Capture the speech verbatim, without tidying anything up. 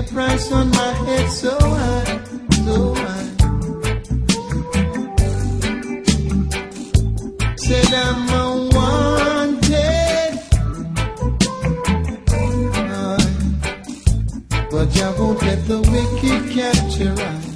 price on my head so high, so high. Said I'm unwanted, uh, but you won't let the wicked catch your eye.